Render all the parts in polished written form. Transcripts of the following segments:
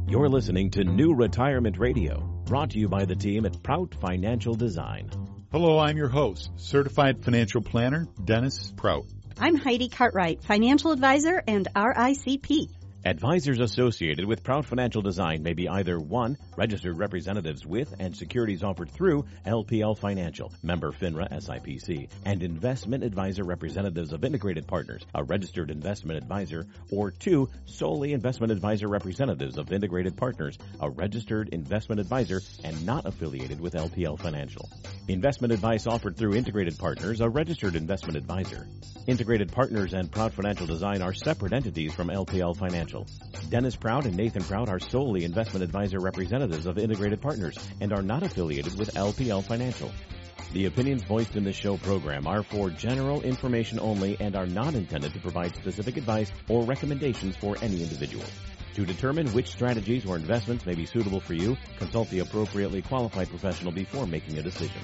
You're listening to New Retirement Radio, brought to you by the team at Prout Financial Design. Hello, I'm your host, Certified Financial Planner, Dennis Prout. I'm Heidi Cartwright, Financial Advisor and RICP. Advisors associated with Prout Financial Design may be either 1. Registered representatives with and securities offered through LPL Financial, member FINRA SIPC, and investment advisor representatives of Integrated Partners, a registered investment advisor, or 2. Solely investment advisor representatives of Integrated Partners, a registered investment advisor and not affiliated with LPL Financial. Investment advice offered through Integrated Partners, a registered investment advisor. Integrated Partners and Prout Financial Design are separate entities from LPL Financial. Dennis Prout and Nathan Prout are solely investment advisor representatives of Integrated Partners and are not affiliated with LPL Financial. The opinions voiced in this show program are for general information only and are not intended to provide specific advice or recommendations for any individual. To determine which strategies or investments may be suitable for you, consult the appropriately qualified professional before making a decision.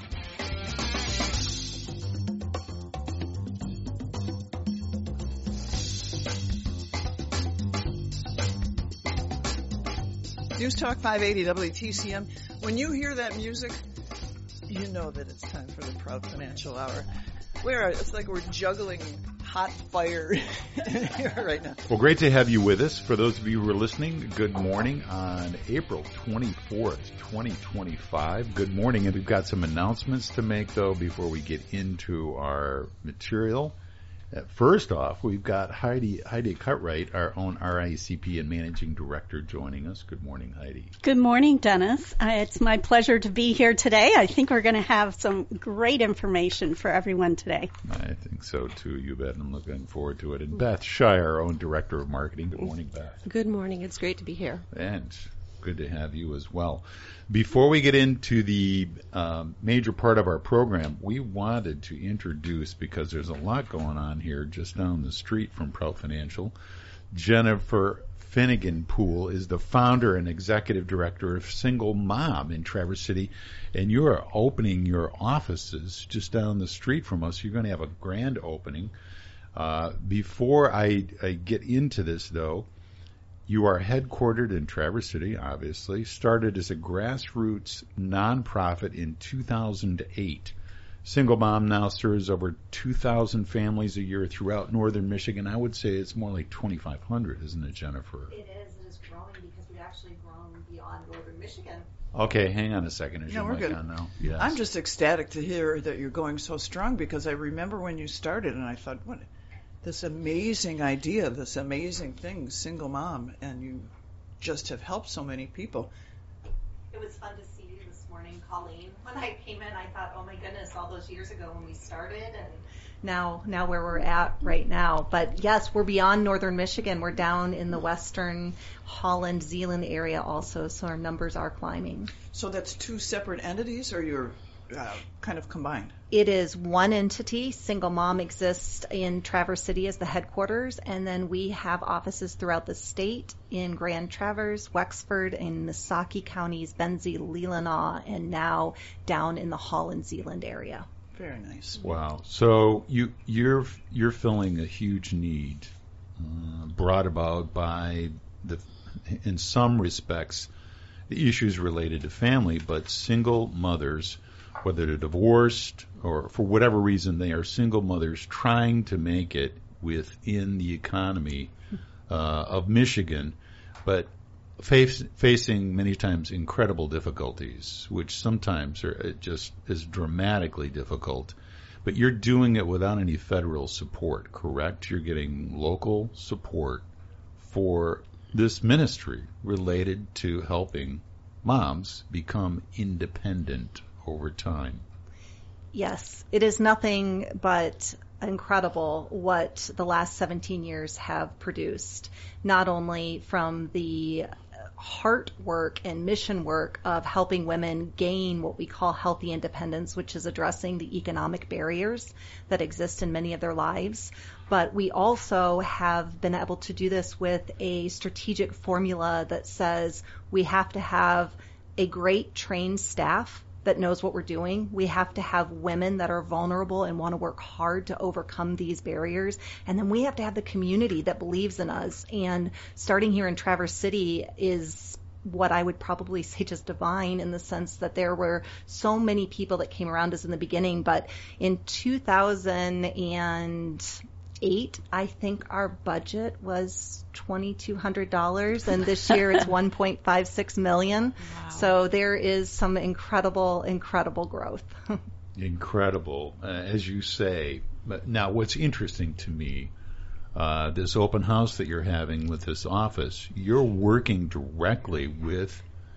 News Talk 580 WTCM. When you hear that music, you know that it's time for the Prout Financial Hour. It's like we're juggling hot fire here right now. Well, great to have you with us. For those of you who are listening, good morning on April 24th, 2025. Good morning, and we've got some announcements to make, though, before we get into our material. First off, we've got Heidi Cartwright, our own RICP and Managing Director, joining us. Good morning, Heidi. Good morning, Dennis. It's my pleasure to be here today. I think we're going to have some great information for everyone today. I think so, too. You bet. I'm looking forward to it. And Beth Shire, our own Director of Marketing. Good morning, Beth. Good morning. It's great to be here. And good to have you as well. Before we get into the major part of our program, we wanted to introduce, because there's a lot going on here just down the street from Prout Financial, Jennifer Finnegan Poole is the founder and executive director of Single Mom in Traverse City, and you are opening your offices just down the street from us. You're going to have a grand opening. Before I get into this, though, you are headquartered in Traverse City, obviously, started as a grassroots nonprofit in 2008. Single Mom now serves over 2,000 families a year throughout northern Michigan. I would say it's more like 2,500, isn't it, Jennifer? It is. It is growing because we've actually grown beyond northern Michigan. Okay, hang on a second. Is your mic on now? Yes. I'm just ecstatic to hear that you're going so strong, because I remember when you started and I thought, what? This amazing idea, this amazing thing, Single Mom, and you just have helped so many people. It was fun to see you this morning, Colleen. When I came in, I thought, oh my goodness, all those years ago when we started, and now where we're at right now. But yes, we're beyond northern Michigan. We're down in the western Holland, Zeeland area also, so our numbers are climbing. So that's two separate entities, or you're kind of combined? It is one entity. Single Mom exists in Traverse City as the headquarters, and then we have offices throughout the state in Grand Traverse, Wexford, in Missaukee counties, Benzie, Leelanau, and now down in the Holland, Zeeland area. Very nice. Wow. So you're filling a huge need brought about by in some respects, the issues related to family, but single mothers, whether they're divorced or for whatever reason they are single mothers trying to make it within the economy of Michigan, but facing many times incredible difficulties, which sometimes are just as dramatically difficult. But you're doing it without any federal support, correct? You're getting local support for this ministry related to helping moms become independent over time. Yes, it is nothing but incredible what the last 17 years have produced, not only from the heart work and mission work of helping women gain what we call healthy independence, which is addressing the economic barriers that exist in many of their lives, but we also have been able to do this with a strategic formula that says we have to have a great trained staff that knows what we're doing. We have to have women that are vulnerable and want to work hard to overcome these barriers. And then we have to have the community that believes in us. And starting here in Traverse City is what I would probably say just divine, in the sense that there were so many people that came around us in the beginning. But in 2008, I think our budget was $2,200, and this year it's $1.56 million. Wow. So there is some incredible growth. Incredible, as you say. But now, what's interesting to me, this open house that you're having with this office, you're working directly with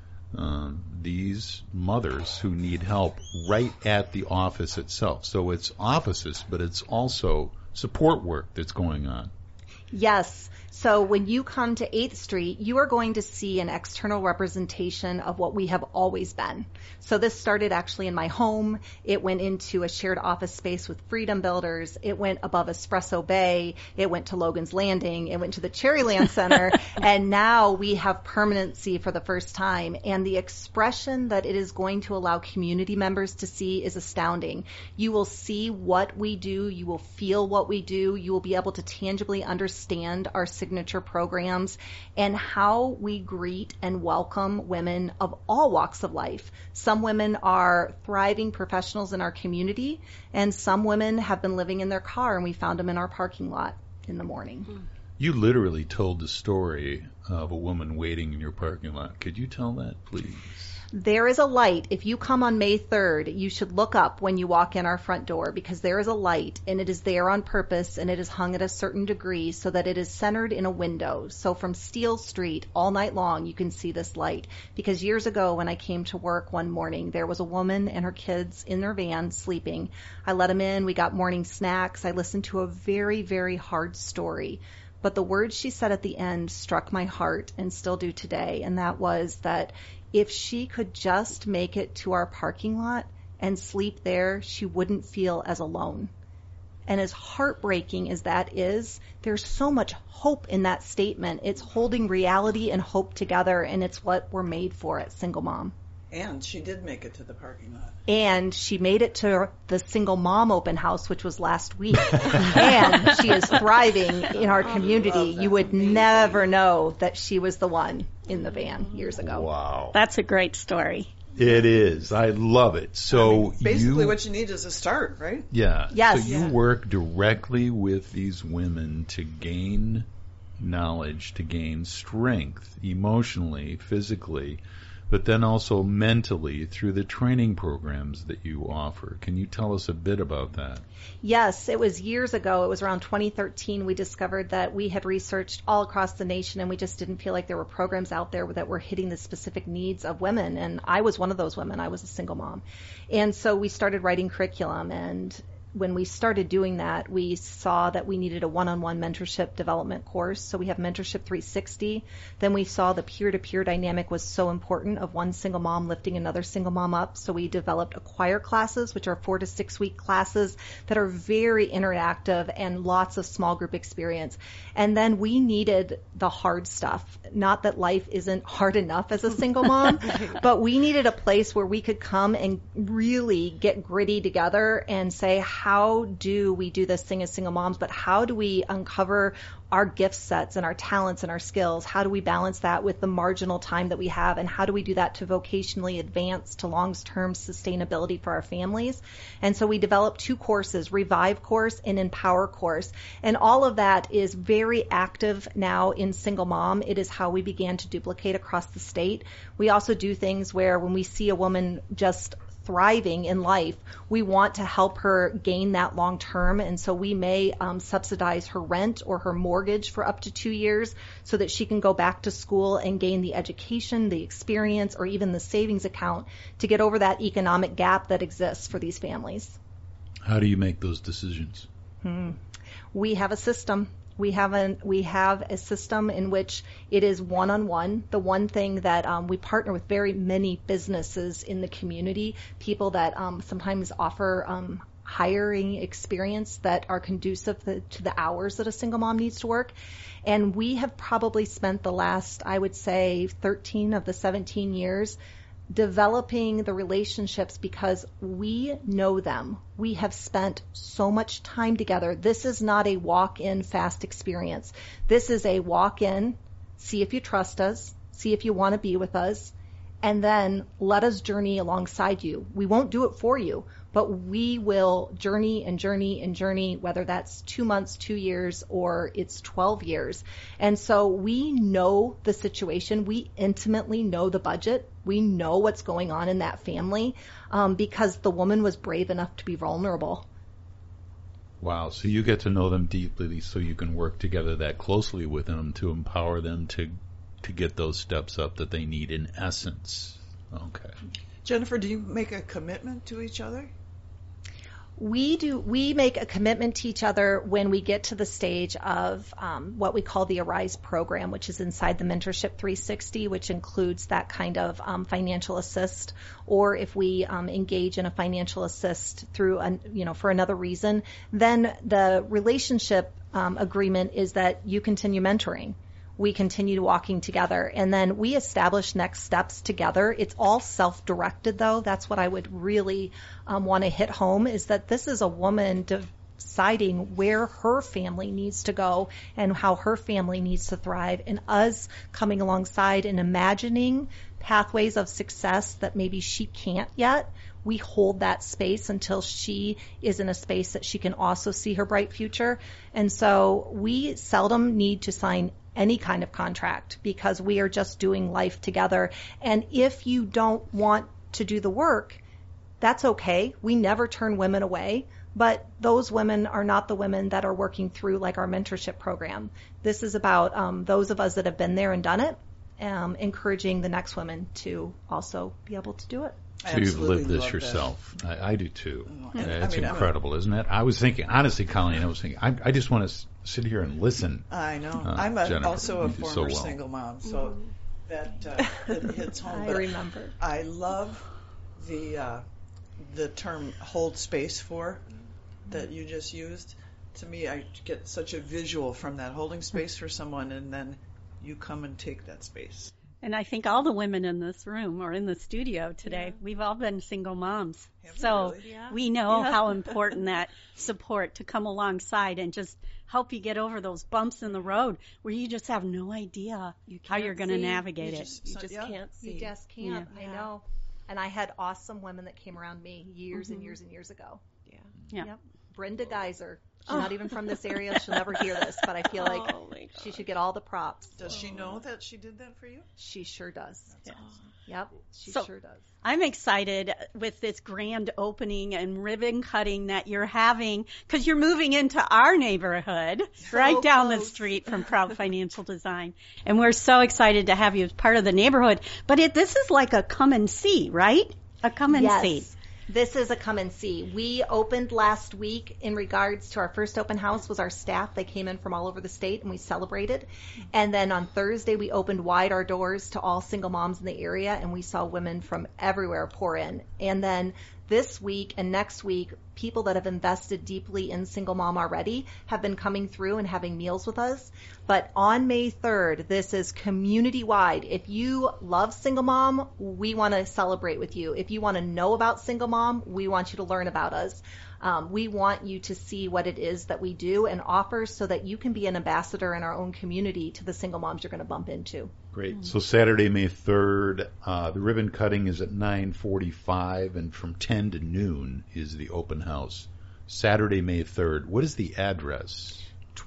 these mothers who need help right at the office itself. So it's offices, but it's also support work that's going on. Yes. So when you come to 8th Street, you are going to see an external representation of what we have always been. So this started actually in my home. It went into a shared office space with Freedom Builders. It went above Espresso Bay. It went to Logan's Landing. It went to the Cherryland Center. And now we have permanency for the first time. And the expression that it is going to allow community members to see is astounding. You will see what we do. You will feel what we do. You will be able to tangibly understand our signature programs and how we greet and welcome women of all walks of life. Some women are thriving professionals in our community, and some women have been living in their car, and we found them in our parking lot in the morning. You literally told the story of a woman waiting in your parking lot. Could you tell that, please? There is a light. If you come on May 3rd, you should look up when you walk in our front door, because there is a light, and it is there on purpose, and it is hung at a certain degree so that it is centered in a window. So from Steel Street all night long, you can see this light. Because years ago, when I came to work one morning, there was a woman and her kids in their van sleeping. I let them in. We got morning snacks. I listened to a very, very hard story. But the words she said at the end struck my heart and still do today, and that was that if she could just make it to our parking lot and sleep there, she wouldn't feel as alone. And as heartbreaking as that is, there's so much hope in that statement. It's holding reality and hope together, and it's what we're made for at Single Mom. And she did make it to the parking lot. And she made it to the Single Mom open house, which was last week. And she is thriving in our community. You would never know that she was the one in the van years ago. Wow. That's a great story. It is. I love it. So basically what you need is a start, right? Yeah. Yes. So you work directly with these women to gain knowledge, to gain strength emotionally, physically, but then also mentally through the training programs that you offer. Can you tell us a bit about that? Yes, it was years ago. It was around 2013. We discovered that we had researched all across the nation, and we just didn't feel like there were programs out there that were hitting the specific needs of women. And I was one of those women. I was a single mom. And so we started writing curriculum, and when we started doing that, we saw that we needed a one-on-one mentorship development course. So we have Mentorship 360. Then we saw the peer-to-peer dynamic was so important of one single mom lifting another single mom up. So we developed Acquire classes, which are 4 to 6 week classes that are very interactive and lots of small group experience. And then we needed the hard stuff. Not that life isn't hard enough as a single mom, but we needed a place where we could come and really get gritty together and say, how do we do this thing as single moms, but how do we uncover our gift sets and our talents and our skills? How do we balance that with the marginal time that we have, and how do we do that to vocationally advance to long-term sustainability for our families? And so we developed 2 courses, Revive course and Empower course, and all of that is very active now in Single Mom. It is how we began to duplicate across the state. We also do things where when we see a woman just thriving in life, we want to help her gain that long term, and so we may subsidize her rent or her mortgage for up to 2 years so that she can go back to school and gain the education, the experience, or even the savings account to get over that economic gap that exists for these families. How do you make those decisions? We have a system. We have a system in which it is one-on-one. The one thing that we partner with very many businesses in the community, people that sometimes offer hiring experience that are conducive to the hours that a single mom needs to work. And we have probably spent the last, I would say, 13 of the 17 years developing the relationships because we know them. We have spent so much time together. This is not a walk-in fast experience. This is a walk-in, see if you trust us, see if you want to be with us, and then let us journey alongside you. We won't do it for you, but we will journey and journey and journey, whether that's 2 months, 2 years, or it's 12 years. And so we know the situation. We intimately know the budget. We know what's going on in that family because the woman was brave enough to be vulnerable. Wow. So you get to know them deeply so you can work together that closely with them to empower them to get those steps up that they need in essence. Okay. Jennifer, do you make a commitment to each other? We do. We make a commitment to each other when we get to the stage of what we call the Arise program, which is inside the Mentorship 360, which includes that kind of financial assist. Or if we engage in a financial assist through, for another reason, then the relationship agreement is that you continue mentoring. We continue walking together, and then we establish next steps together. It's all self-directed, though. That's what I would really want to hit home, is that this is a woman deciding where her family needs to go and how her family needs to thrive, and us coming alongside and imagining pathways of success that maybe she can't yet. We hold that space until she is in a space that she can also see her bright future. And so we seldom need to sign any kind of contract because we are just doing life together. And if you don't want to do the work, that's okay. We never turn women away, but those women are not the women that are working through like our mentorship program. This is about those of us that have been there and done it, encouraging the next women to also be able to do it. So you've lived this yourself. I do too. It's incredible, isn't it? I was thinking, honestly, Colleen, I just want to sit here and listen. I know. I'm also a former single mom, so that it hits home. I remember. I love the term "hold space for" that you just used. To me, I get such a visual from that, holding space for someone, and then you come and take that space. And I think all the women in this room or in the studio today, we've all been single moms. So we know how important that support to come alongside and just help you get over those bumps in the road where you just have no idea how you're going to navigate it. You just can't see. You just can't. I know. And I had awesome women that came around me years and years and years ago. Yeah. Yep. Brenda Geyser. She's not even from this area. She'll never hear this, but I feel like she should get all the props. Does she know that she did that for you? She sure does. That's awesome. Yep, she sure does. I'm excited with this grand opening and ribbon cutting that you're having because you're moving into our neighborhood right down the street from Proud Financial Design. And we're so excited to have you as part of the neighborhood. But this is like a come and see, right? A come and see. This is a come and see. We opened last week in regards to our first open house was our staff. They came in from all over the state and we celebrated. And then on Thursday, we opened wide our doors to all single moms in the area and we saw women from everywhere pour in. And then this week and next week, people that have invested deeply in single mom already have been coming through and having meals with us. But on May 3rd, this is community-wide. If you love single mom, we want to celebrate with you. If you want to know about single mom, we want you to learn about us. We want you to see what it is that we do and offer so that you can be an ambassador in our own community to the single moms you're going to bump into. Great. So Saturday, May 3rd, the ribbon cutting is at 9:45, and from 10 to noon is the open house. Saturday, May 3rd. What is the address?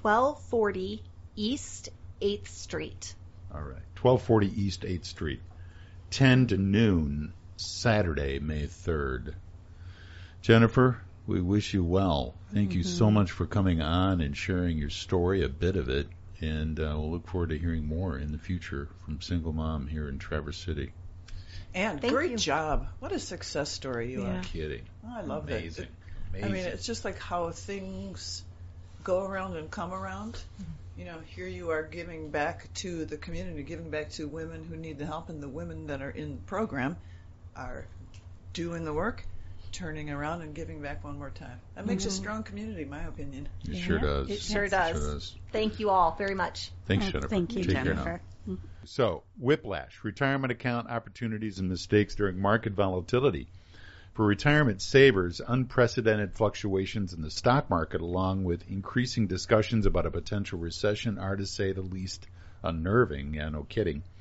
1240 East 8th Street. All right. 1240 East 8th Street. 10 to noon, Saturday, May 3rd. Jennifer, we wish you well. Thank you so much for coming on and sharing your story, a bit of it. And we'll look forward to hearing more in the future from Single Mom here in Traverse City. And great job. What a success story you are. No kidding. Oh, I love Amazing. that. I mean, it's just like how things go around and come around. You know, here you are giving back to the community, giving back to women who need the help, and the women that are in the program are doing the work, turning around and giving back one more time. That makes a strong community, in my opinion. It sure does. It sure does. Thank you all very much. Thanks, Jennifer. Thank you, Take Jennifer. care now. So, whiplash, retirement account opportunities and mistakes during market volatility. For retirement savers, unprecedented fluctuations in the stock market along with increasing discussions about a potential recession are, to say the least, unnerving. Yeah, no kidding.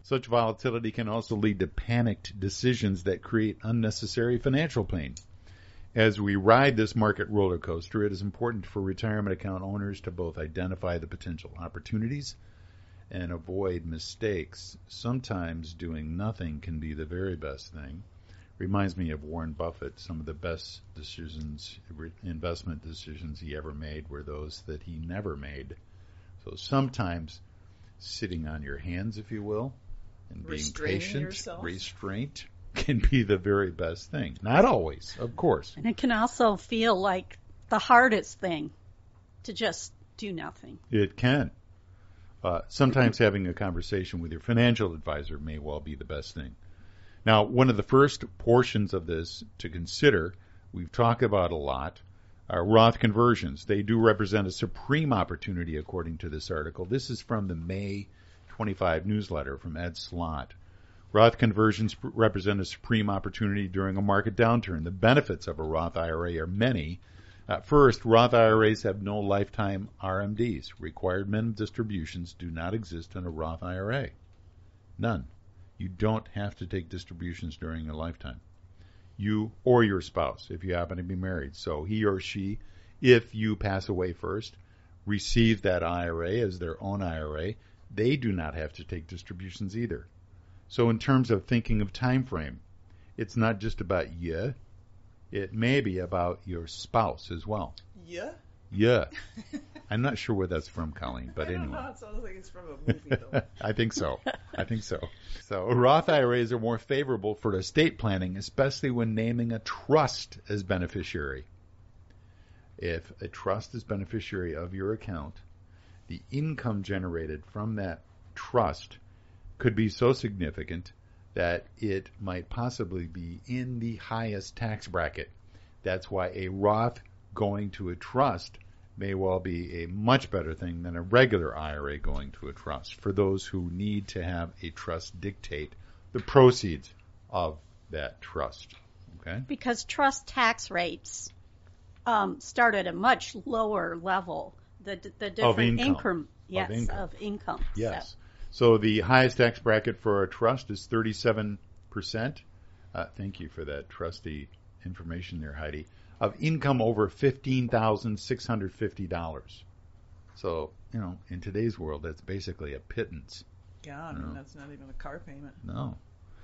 Such volatility can also lead to panicked decisions that create unnecessary financial pain. As we ride this market roller coaster, it is important for retirement account owners to both identify the potential opportunities and avoid mistakes. Sometimes doing nothing can be the very best thing. Reminds me of Warren Buffett. Some of the best decisions, investment decisions he ever made were those that he never made. So sometimes sitting on your hands, if you will, and being patient, restraint, can be the very best thing. Not always, of course. And it can also feel like the hardest thing to just do nothing. It can. Sometimes having a conversation with your financial advisor may well be the best thing. Now, one of the first portions of this to consider, we've talked about a lot, are Roth conversions. They do represent a supreme opportunity, according to this article. This is from the May 25 newsletter from Ed Slott. Roth conversions represent a supreme opportunity during a market downturn. The benefits of a Roth IRA are many. First, Roth IRAs have no lifetime RMDs. Required minimum distributions do not exist in a Roth IRA. None. You don't have to take distributions during your lifetime. You or your spouse, if you happen to be married. So he or she, if you pass away first, receive that IRA as their own IRA. They do not have to take distributions either. So in terms of thinking of time frame, it's not just about you. It may be about your spouse as well. Yeah? Yeah. I'm not sure where that's from, Colleen, but anyway. I don't know. It sounds like it's from a movie, though. I think so. So Roth IRAs are more favorable for estate planning, especially when naming a trust as beneficiary. If a trust is beneficiary of your account, the income generated from that trust could be so significant that it might possibly be in the highest tax bracket. That's why a Roth going to a trust may well be a much better thing than a regular IRA going to a trust for those who need to have a trust dictate the proceeds of that trust. Okay? Because trust tax rates start at a much lower level. The different income. Of income. Yes. So the highest tax bracket for a trust is 37%. Thank you for that trusty information there, Heidi. Of income over $15,650. So, in today's world, that's basically a pittance. Yeah, I mean, that's not even a car payment. No.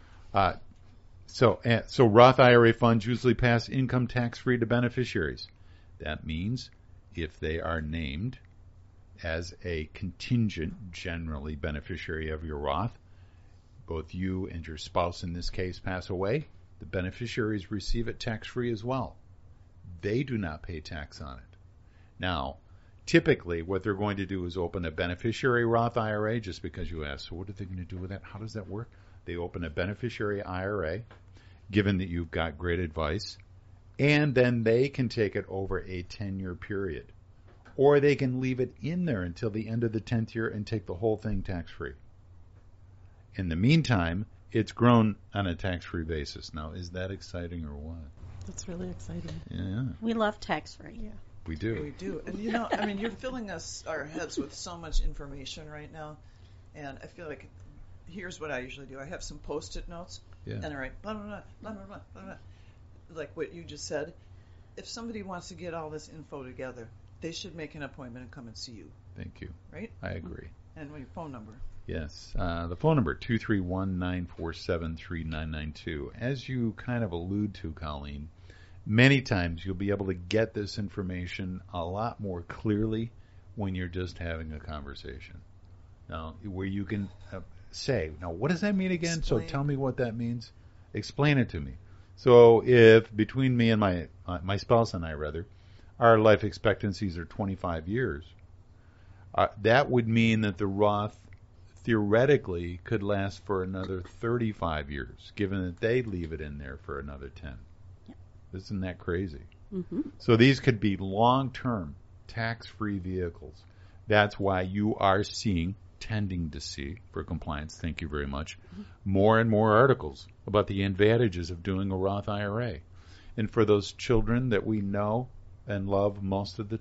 So Roth IRA funds usually pass income tax-free to beneficiaries. That means if they are named as a contingent, generally beneficiary of your Roth, both you and your spouse in this case pass away, the beneficiaries receive it tax-free as well. They do not pay tax on it. Now, typically what they're going to do is open a beneficiary Roth IRA, just because you asked, so what are they going to do with that? How does that work? They open a beneficiary IRA, given that you've got great advice, and then they can take it over a 10-year period. Or they can leave it in there until the end of the 10th year and take the whole thing tax-free. In the meantime, it's grown on a tax-free basis. Now, is that exciting or what? That's really exciting. Yeah. We love tax-free. Yeah. We do. We do. And, you're filling our heads with so much information right now. And I feel like, here's what I usually do. I have some Post-it notes. Yeah. And I write, blah, blah, blah, blah, blah, blah, blah. Like what you just said. If somebody wants to get all this info together, they should make an appointment and come and see you. Thank you. Right? I agree. And your phone number. Yes. The phone number, 231-947-3992. As you kind of allude to, Colleen, many times you'll be able to get this information a lot more clearly when you're just having a conversation. Now, where you can say, now, what does that mean again? Explain. So tell me what that means. Explain it to me. So if between me and my spouse and I, our life expectancies are 25 years, that would mean that the Roth theoretically could last for another 35 years, given that they leave it in there for another 10. Yeah. Isn't that crazy? Mm-hmm. So these could be long-term, tax-free vehicles. That's why you are tending to see, for compliance, thank you very much, more and more articles about the advantages of doing a Roth IRA. And for those children that we know and love most of the time,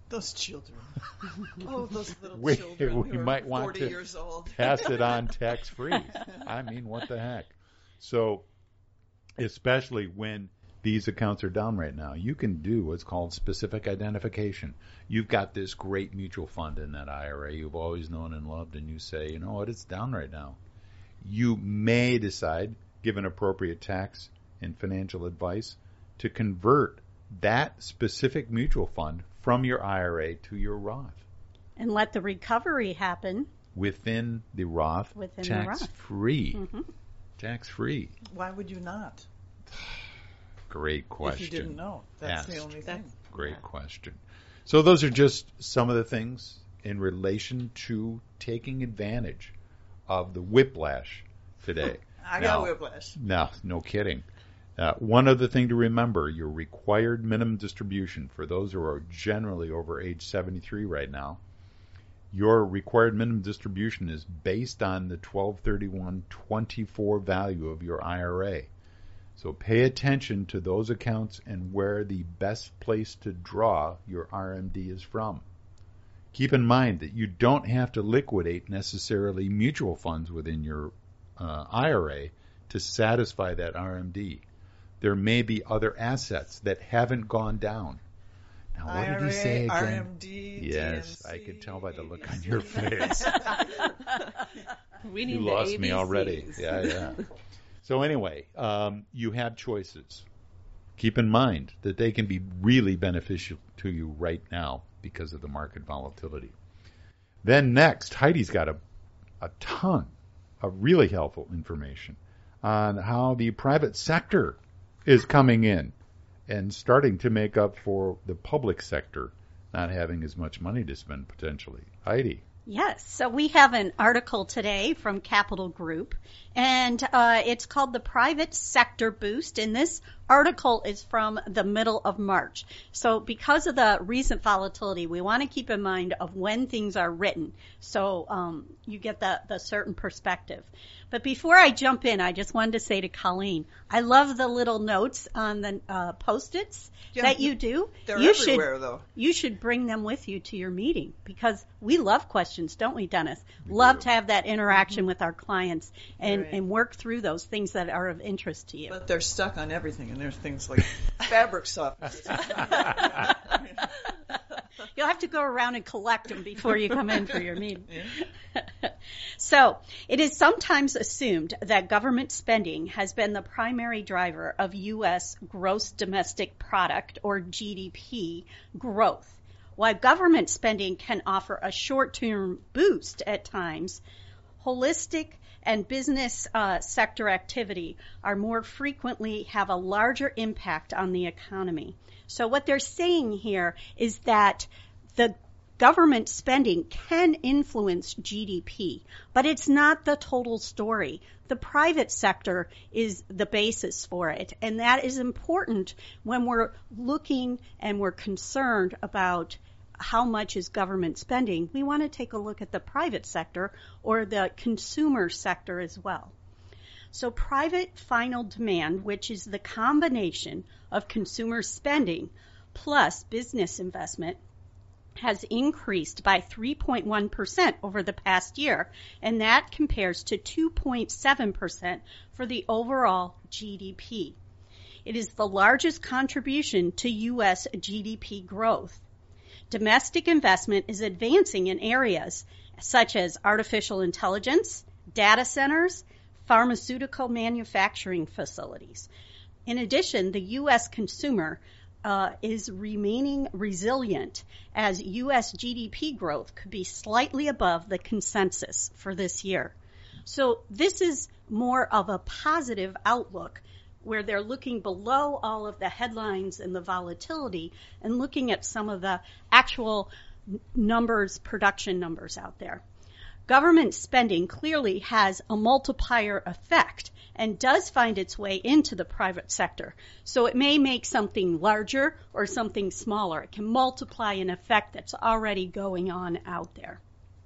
Those children. Oh, those little We children who might are want 40 to years old. pass it on tax-free. I mean, what the heck? So, especially when these accounts are down right now, you can do what's called specific identification. You've got this great mutual fund in that IRA you've always known and loved, and you say, you know what, it's down right now. You may decide, given appropriate tax and financial advice, to convert that specific mutual fund from your IRA to your Roth. And let the recovery happen Within the Roth, tax-free. Mm-hmm. Tax-free. Why would you not? Great question. If you didn't know. That's the only thing. Great question. So those are just some of the things in relation to taking advantage of the whiplash today. I got whiplash. No kidding. One other thing to remember, your required minimum distribution for those who are generally over age 73 right now, your required minimum distribution is based on the 12/31/24 value of your IRA. So pay attention to those accounts and where the best place to draw your RMD is from. Keep in mind that you don't have to liquidate necessarily mutual funds within your IRA to satisfy that RMD. There may be other assets that haven't gone down. Now, what IRA, did he say again? RMD, yes, DNC, I could tell by the look on your face. We need You the lost ABCs. me already. Yeah. So anyway, you have choices. Keep in mind that they can be really beneficial to you right now because of the market volatility. Then next, Heidi's got a ton of really helpful information on how the private sector is coming in and starting to make up for the public sector not having as much money to spend potentially. Heidi. Yes, so we have an article today from Capital Group, and it's called The Private Sector Boost, and this article is from the middle of March. So because of the recent volatility, we want to keep in mind of when things are written, so you get the certain perspective. But before I jump in, I just wanted to say to Colleen, I love the little notes on the Post-its that you do. They're everywhere, though. You should bring them with you to your meeting because we love questions, don't we, Dennis? Love to have that interaction with our clients and work through those things that are of interest to you. But they're stuck on everything, and there's things like fabric softness. You'll have to go around and collect them before you come in for your meeting. So, it is sometimes assumed that government spending has been the primary driver of U.S. gross domestic product, or GDP, growth. While government spending can offer a short-term boost at times, holistic and business sector activity are more frequently have a larger impact on the economy. So what they're saying here is that the government spending can influence GDP, but it's not the total story. The private sector is the basis for it, and that is important when we're looking and we're concerned about how much is government spending. We want to take a look at the private sector or the consumer sector as well. So private final demand, which is the combination of consumer spending plus business investment, has increased by 3.1% over the past year, and that compares to 2.7% for the overall GDP. It is the largest contribution to U.S. GDP growth. Domestic investment is advancing in areas such as artificial intelligence, data centers, pharmaceutical manufacturing facilities. In addition, the U.S. consumer is remaining resilient as U.S. GDP growth could be slightly above the consensus for this year. So this is more of a positive outlook where they're looking below all of the headlines and the volatility and looking at some of the actual numbers, production numbers out there. Government spending clearly has a multiplier effect and does find its way into the private sector. So it may make something larger or something smaller. It can multiply an effect that's already going on out there.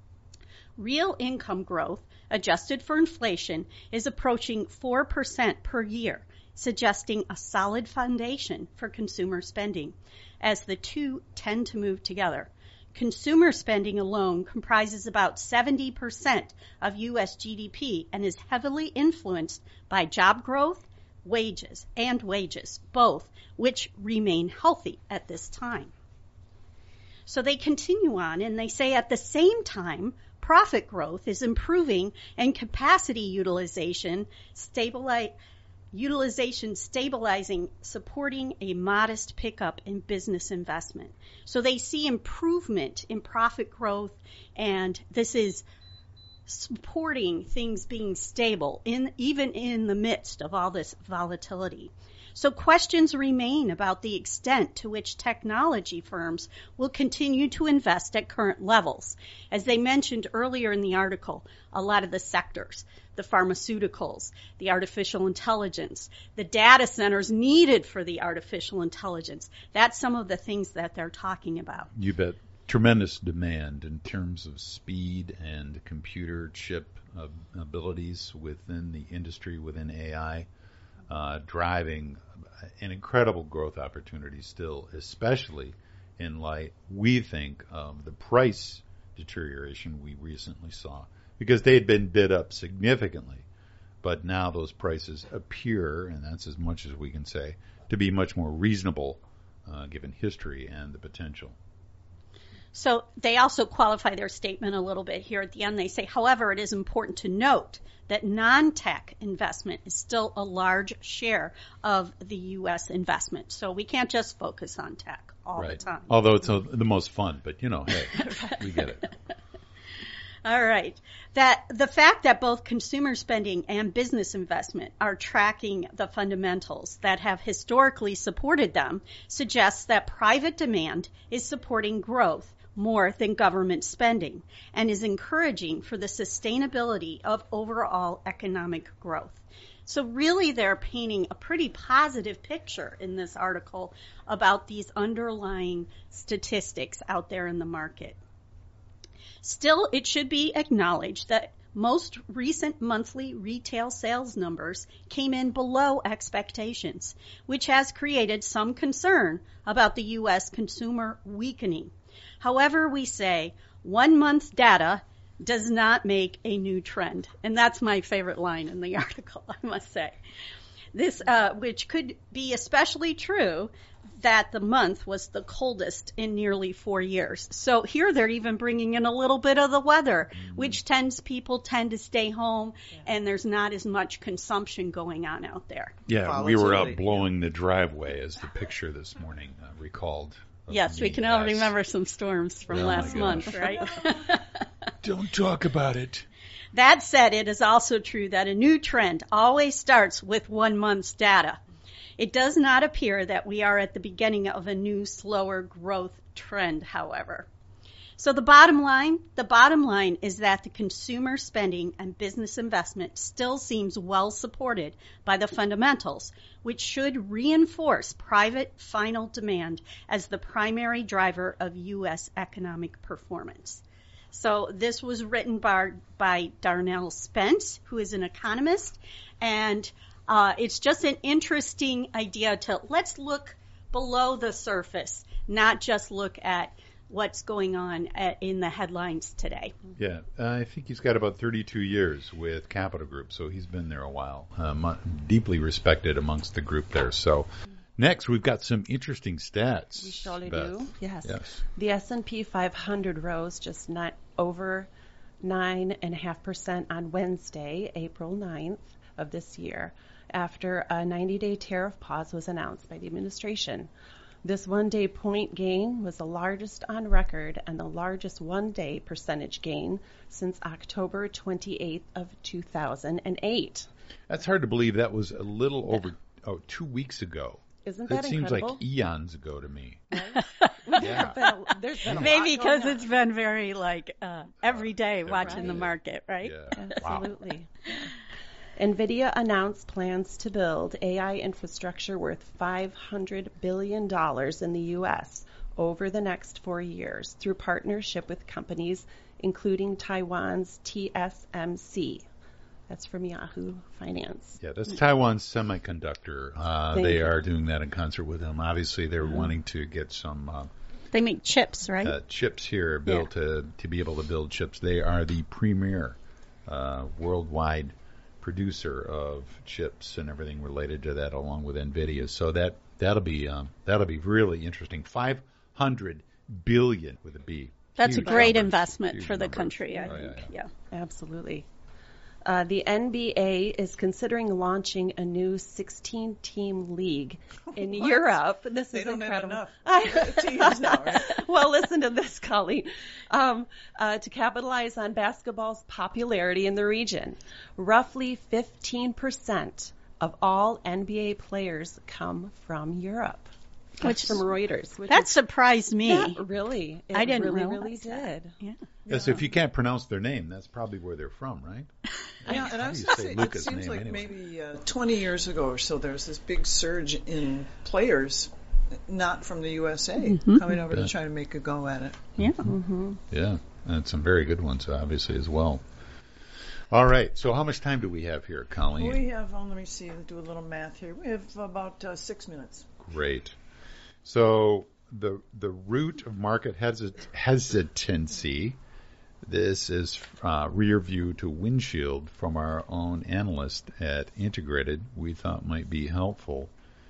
Real income growth, adjusted for inflation, is approaching 4% per year, suggesting a solid foundation for consumer spending, as the two tend to move together. Consumer spending alone comprises about 70% of U.S. GDP and is heavily influenced by job growth, wages, both, which remain healthy at this time. So they continue on and they say at the same time, profit growth is improving and capacity utilization stabilizing, supporting a modest pickup in business investment. So they see improvement in profit growth, and this is supporting things being stable even in the midst of all this volatility. So questions remain about the extent to which technology firms will continue to invest at current levels. As they mentioned earlier in the article, a lot of the sectors, the pharmaceuticals, the artificial intelligence, the data centers needed for the artificial intelligence, that's some of the things that they're talking about. You bet. Tremendous demand in terms of speed and computer chip abilities within the industry, within AI. Driving an incredible growth opportunity still, especially in light, we think, of the price deterioration we recently saw, because they had been bid up significantly, but now those prices appear, and that's as much as we can say, to be much more reasonable given history and the potential. So they also qualify their statement a little bit here at the end. They say, however, it is important to note that non-tech investment is still a large share of the U.S. investment. So we can't just focus on tech all the time. Although it's the most fun, but, hey, we get it. All right. That the fact that both consumer spending and business investment are tracking the fundamentals that have historically supported them suggests that private demand is supporting growth more than government spending and is encouraging for the sustainability of overall economic growth. So really they're painting a pretty positive picture in this article about these underlying statistics out there in the market. Still, it should be acknowledged that most recent monthly retail sales numbers came in below expectations, which has created some concern about the U.S. consumer weakening. However, we say 1 month data does not make a new trend. And that's my favorite line in the article, I must say. This, which could be especially true that the month was the coldest in nearly 4 years. So here they're even bringing in a little bit of the weather, which people tend to stay home, and there's not as much consumption going on out there. Yeah, we were out blowing the driveway, as the picture this morning recalled. Yes, we can all remember some storms from last month, right? Don't talk about it. That said, it is also true that a new trend always starts with 1 month's data. It does not appear that we are at the beginning of a new, slower growth trend, however. So the bottom line is that the consumer spending and business investment still seems well supported by the fundamentals, which should reinforce private final demand as the primary driver of U.S. economic performance. So this was written by Darnell Spence, who is an economist, and it's just an interesting idea to let's look below the surface, not just look at what's going on in the headlines today. Yeah, I think he's got about 32 years with Capital Group, so he's been there a while, deeply respected amongst the group there. So next, we've got some interesting stats. We surely Beth. do. Yes. The S&P 500 rose just over 9.5% on Wednesday, April 9th of this year, after a 90-day tariff pause was announced by the administration. This one-day point gain was the largest on record and the largest one-day percentage gain since October 28th of 2008. That's hard to believe. That was a little over 2 weeks ago. Isn't that seems incredible? like eons ago to me. There's been maybe because it's been very every day watching the market, right? Yeah. Absolutely. Wow. NVIDIA announced plans to build AI infrastructure worth $500 billion in the U.S. over the next 4 years through partnership with companies including Taiwan's TSMC. That's from Yahoo Finance. Yeah, that's Taiwan Semiconductor. They are doing that in concert with them. Obviously, they're wanting to get some They make chips, right? Chips here are built to be able to build chips. They are the premier worldwide producer of chips and everything related to that, along with NVIDIA. So that'll be really interesting. $500 billion with a B. That's Huge a great numbers. investment Huge for the numbers. country, I Oh, think. yeah. Absolutely. The NBA is considering launching a new 16-team league in Europe. This They is don't incredible. have enough teams now, right? Well, listen to this, Colleen. To capitalize on basketball's popularity in the region, roughly 15% of all NBA players come from Europe. Which from Reuters. That surprised me. Really. It I didn't really, realize really that. did. Yeah. Yes, if you can't pronounce their name, that's probably where they're from, right? Yeah, and I How was do you going to say say, it Luca's seems name like anyway? maybe 20 years ago or so, there was this big surge in players not from the USA coming over to try to make a go at it. Yeah. Yeah, and some very good ones, obviously, as well. All right, so how much time do we have here, Colleen? We have, let me see, do a little math here. We have about 6 minutes. Great. So the root of market hesitancy, this is rear view to windshield from our own analyst at Integrated, we thought might be helpful.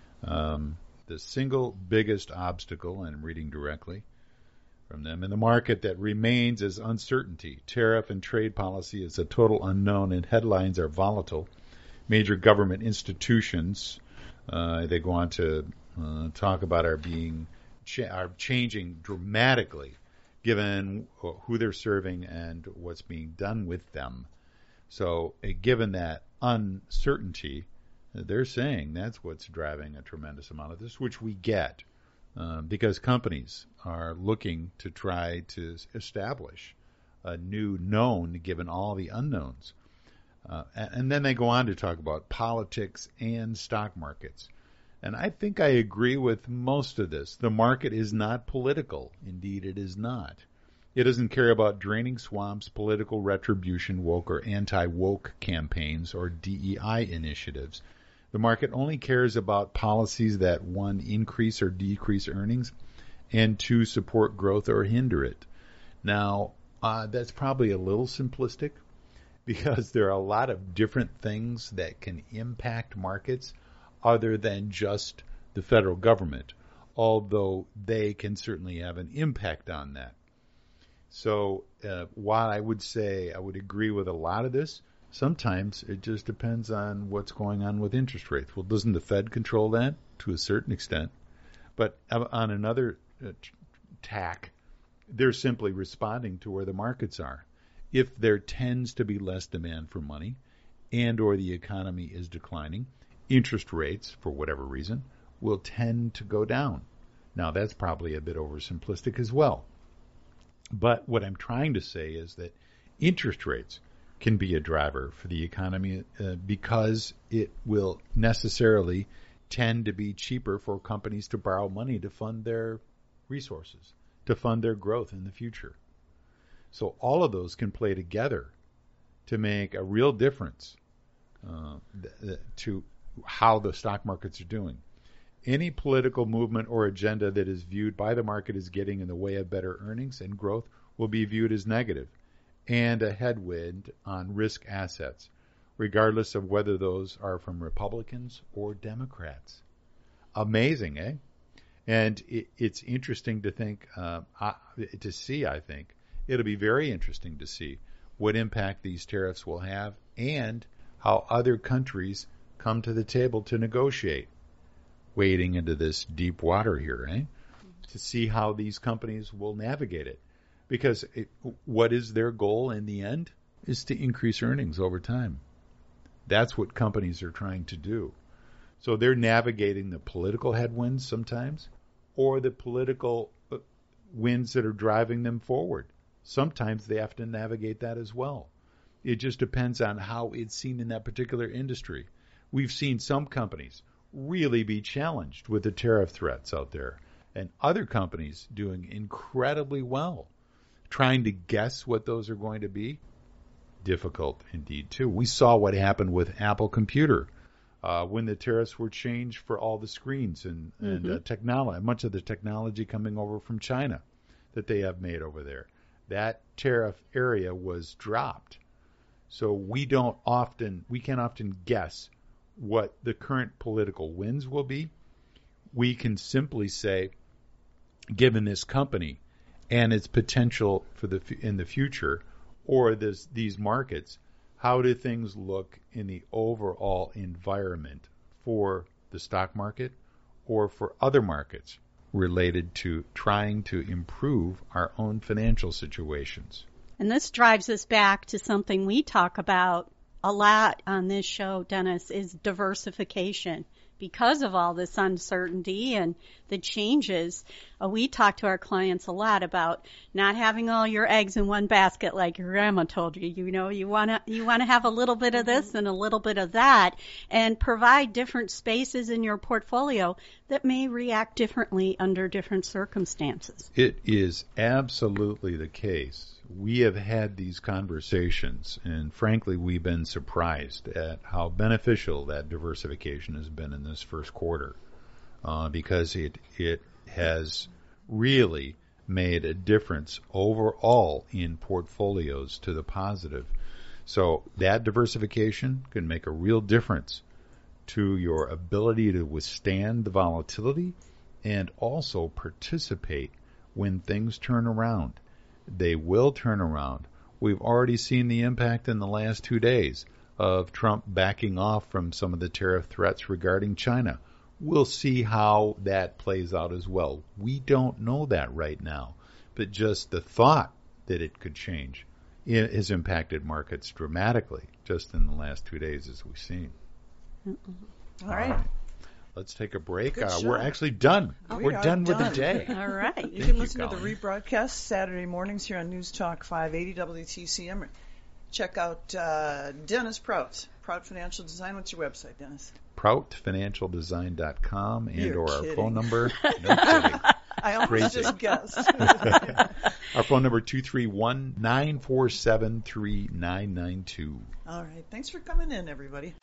The single biggest obstacle, and I'm reading directly from them, in the market that remains is uncertainty. Tariff and trade policy is a total unknown, and headlines are volatile. Major government institutions, they go on to talk about are changing dramatically given who they're serving and what's being done with them. So given that uncertainty, they're saying that's what's driving a tremendous amount of this, which we get because companies are looking to try to establish a new known given all the unknowns. And then they go on to talk about politics and stock markets. And I think I agree with most of this. The market is not political. Indeed, it is not. It doesn't care about draining swamps, political retribution, woke or anti-woke campaigns, or DEI initiatives. The market only cares about policies that, one, increase or decrease earnings, and two, support growth or hinder it. Now, that's probably a little simplistic because there are a lot of different things that can impact markets other than just the federal government, although they can certainly have an impact on that. So while I would say I would agree with a lot of this, sometimes it just depends on what's going on with interest rates. Well, doesn't the Fed control that to a certain extent? But on another tack, they're simply responding to where the markets are. If there tends to be less demand for money and or the economy is declining, interest rates, for whatever reason, will tend to go down. Now, that's probably a bit oversimplistic as well. But what I'm trying to say is that interest rates can be a driver for the economy because it will necessarily tend to be cheaper for companies to borrow money to fund their resources, to fund their growth in the future. So all of those can play together to make a real difference to how the stock markets are doing. Any political movement or agenda that is viewed by the market as getting in the way of better earnings and growth will be viewed as negative and a headwind on risk assets, regardless of whether those are from Republicans or Democrats. Amazing, eh? And it's interesting to think, to see, I think. It'll be very interesting to see what impact these tariffs will have and how other countries come to the table to negotiate, wading into this deep water here, eh? To see how these companies will navigate it. Because what is their goal in the end is to increase earnings over time. That's what companies are trying to do. So they're navigating the political headwinds sometimes, or the political winds that are driving them forward. Sometimes they have to navigate that as well. It just depends on how it's seen in that particular industry. We've seen some companies really be challenged with the tariff threats out there, and other companies doing incredibly well. Trying to guess what those are going to be, difficult indeed too. We saw what happened with Apple Computer when the tariffs were changed for all the screens and technology, much of the technology coming over from China that they have made over there. That tariff area was dropped. So we can't often guess what the current political winds will be. We can simply say, given this company and its potential in the future, or these markets, how do things look in the overall environment for the stock market or for other markets related to trying to improve our own financial situations? And this drives us back to something we talk about a lot on this show, Dennis, is diversification. Because of all this uncertainty and the changes, we talk to our clients a lot about not having all your eggs in one basket like your grandma told you. You know, you want to have a little bit of this and a little bit of that, and provide different spaces in your portfolio that may react differently under different circumstances. It is absolutely the case. We have had these conversations, and frankly, we've been surprised at how beneficial that diversification has been in this first quarter, because it has really made a difference overall in portfolios to the positive. So that diversification can make a real difference to your ability to withstand the volatility and also participate when things turn around. They will turn around. We've already seen the impact in the last 2 days of Trump backing off from some of the tariff threats regarding China. We'll see how that plays out as well. We don't know that right now, but just the thought that it could change has impacted markets dramatically just in the last 2 days, as we've seen. All right. Let's take a break. Good We're actually done. We're done with the day. All right. You can listen to the rebroadcast Saturday mornings here on News Talk 580 WTCM. Check out Dennis Prout, Prout Financial Design. What's your website, Dennis? ProutFinancialDesign.com and or our phone number. No kidding. I almost just guessed. Our phone number 231-947-3992. All right. Thanks for coming in, everybody.